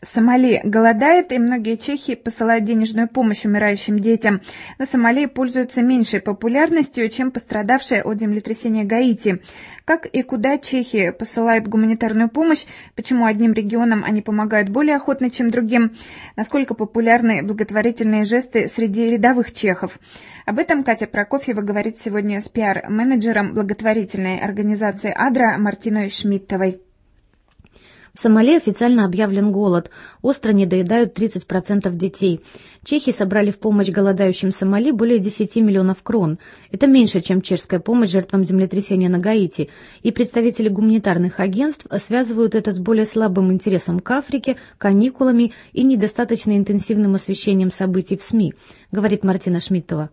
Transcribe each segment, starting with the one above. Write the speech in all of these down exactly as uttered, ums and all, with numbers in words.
Сомали голодает, и многие чехи посылают денежную помощь умирающим детям. Но Сомали пользуется меньшей популярностью, чем пострадавшая от землетрясения Гаити. Как и куда чехи посылают гуманитарную помощь, почему одним регионам они помогают более охотно, чем другим, насколько популярны благотворительные жесты среди рядовых чехов. Об этом Катя Прокофьева говорит сегодня с пиар-менеджером благотворительной организации «Адра» Мартиной Шмидтовой. В Сомали официально объявлен голод. Остро недоедают тридцать процентов детей. Чехи собрали в помощь голодающим Сомали более десяти миллионов крон. Это меньше, чем чешская помощь жертвам землетрясения на Гаити. И представители гуманитарных агентств связывают это с более слабым интересом к Африке, каникулами и недостаточно интенсивным освещением событий в СМИ, говорит Мартина Шмидтова.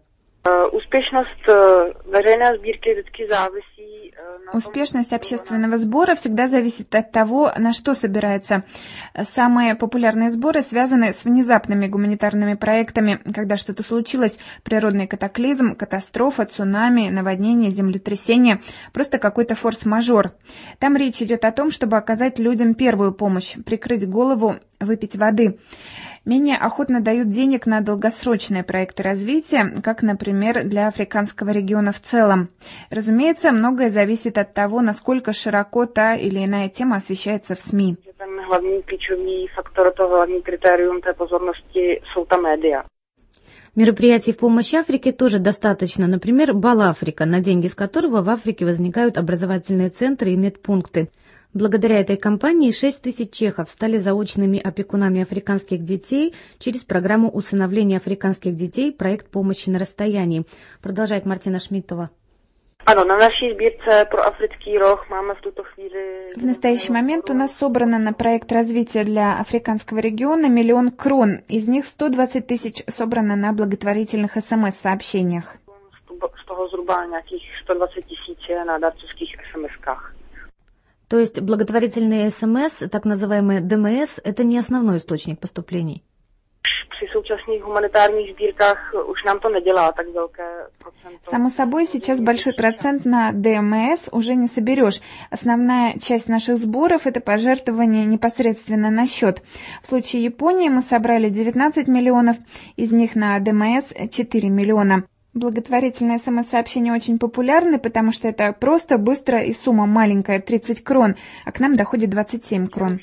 Успешность общественного сбора всегда зависит от того, на что собирается. Самые популярные сборы связаны с внезапными гуманитарными проектами, когда что-то случилось, природный катаклизм, катастрофа, цунами, наводнение, землетрясение, просто какой-то форс-мажор. Там речь идет о том, чтобы оказать людям первую помощь, прикрыть голову, выпить воды. Менее охотно дают денег на долгосрочные проекты развития, как, например, для африканского региона в целом. Разумеется, многое зависит от того, насколько широко та или иная тема освещается в СМИ. Главный ключевой фактор, то главный критериум этой позорности – это медиа. Мероприятий в помощь Африке тоже достаточно. Например, Бал Африка, на деньги с которого в Африке возникают образовательные центры и медпункты. Благодаря этой кампании шесть тысяч чехов стали заочными опекунами африканских детей через программу усыновления африканских детей «Проект помощи на расстоянии», продолжает Мартина Шмидтова. В настоящий момент у нас собрано на проект развития для африканского региона миллион крон. Из них сто двадцать тысяч собрано на благотворительных СМС-сообщениях. То есть благотворительные СМС, так называемые ДМС, это не основной источник поступлений? Само собой, сейчас большой процент на ДМС уже не соберешь. Основная часть наших сборов – это пожертвования непосредственно на счет. В случае Японии мы собрали девятнадцать миллионов, из них на ДМС четыре миллиона. Благотворительные СМС-сообщения очень популярны, потому что это просто, быстро и сумма маленькая, тридцать крон, а к нам доходит двадцать семь крон.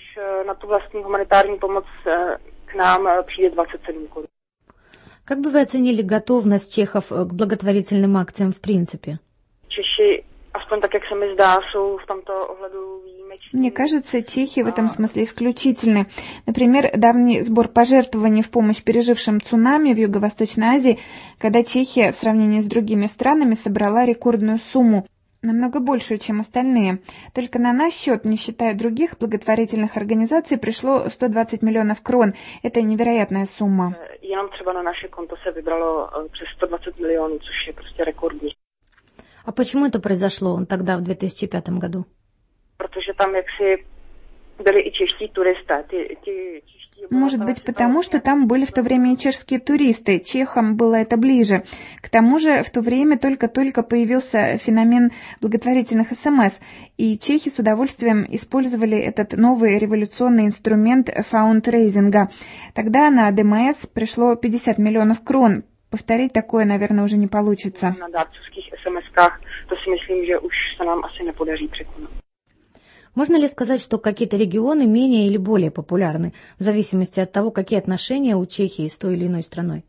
Как бы вы оценили готовность чехов к благотворительным акциям в принципе? Мне кажется, чехи в этом смысле исключительны. Например, давний сбор пожертвований в помощь пережившим цунами в Юго-Восточной Азии, когда Чехия в сравнении с другими странами собрала рекордную сумму, намного большую, чем остальные. Только на наш счет, не считая других благотворительных организаций, пришло сто двадцать миллионов крон. Это невероятная сумма. А почему это произошло тогда, в две тысячи пятом году? Может быть, потому что там были в то время и чешские туристы, чехам было это ближе. К тому же в то время только-только появился феномен благотворительных СМС, и чехи с удовольствием использовали этот новый революционный инструмент фаунд-рейзинга. Тогда на ДМС пришло пятьдесят миллионов крон. Повторить такое, наверное, уже не получится. Можно ли сказать, что какие-то регионы менее или более популярны, в зависимости от того, какие отношения у Чехии с той или иной страной?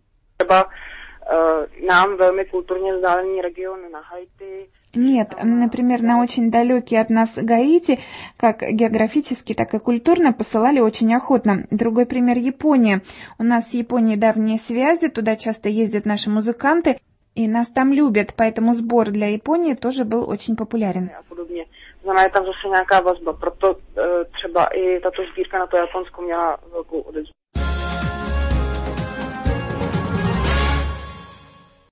Нет, например, на очень далекие от нас Гаити, как географически, так и культурно, посылали очень охотно. Другой пример – Япония. У нас с Японией давние связи, туда часто ездят наши музыканты, и нас там любят, поэтому сбор для Японии тоже был очень популярен. Znamená, je tam zase nějaká vazba, proto třeba i tato sbírka na to Japonsko měla velkou odezvu.